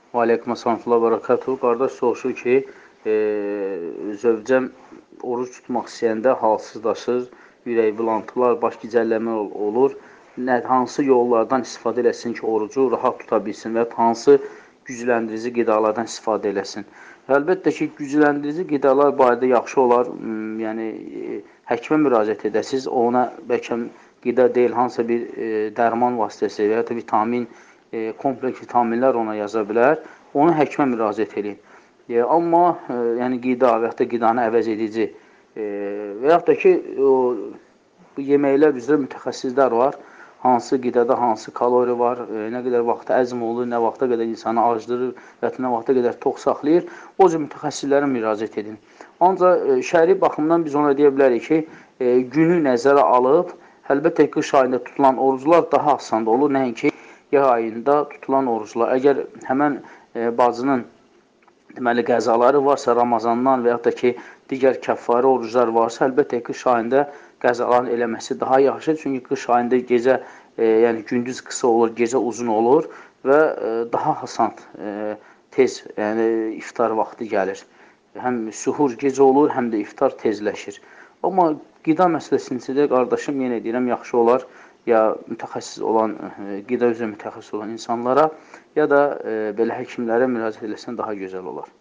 Və aleykum əssalam və bərəkatuhu. Qardaş soruşur ki, zövcəm oruc tutmaq istəyəndə halsızlaşır, ürək bulantılar, baş gicəlləmə olur. Hansı yollardan istifadə eləsin ki, orucu rahat tuta bilsin və hansı gücləndirici qidalardan istifadə eləsin? Əlbəttə ki, gücləndirici qidalar barədə yaxşı olar, yəni həkimə müraciət edəsiniz, ona bəlkə qida deyil, hansısa bir dərman vasitəsi və ya da vitamin, kompleks vitaminlər ona yaza bilər, onu həkimə müraciət edin. Amma yəni qida və yaxud da qidanı əvəz edici və yaxud da ki, bu yeməklər üzrə mütəxəssislər var, hansı qidada hansı kalori var, nə qədər vaxta əzm olur, nə vaxta qədər insanı acdırır və ya nə vaxta qədər tox saxlayır, o cür mütəxəssislərə müraciət edin. Ancaq şəri baxımdan biz ona deyə bilərik ki, günü nəzərə alıb, əlbəttə qış ayında tutulan oruclar daha asanda olur, nəinki yay ayında tutulan oruclar. Əgər həmən bacının deməli qəzaları varsa Ramazandan və yaxud da ki, digər kəffarə oruclar varsa, əlbəttə qış ayında qəzaların eləməsi daha yaxşıdır. Çünki qış ayında gecə, yəni gündüz qısa olur, gecə uzun olur və daha hasant, tez, yəni iftar vaxtı gəlir. Həm suhur gecə olur, həm də iftar tezləşir. Amma qida məsələsində qardaşım, yenə deyirəm, yaxşı olar ya mütəxəssis olan, qida üzrə mütəxəssis olan insanlara, ya da belə həkimlərə müraciət eləsən daha gözəl olar.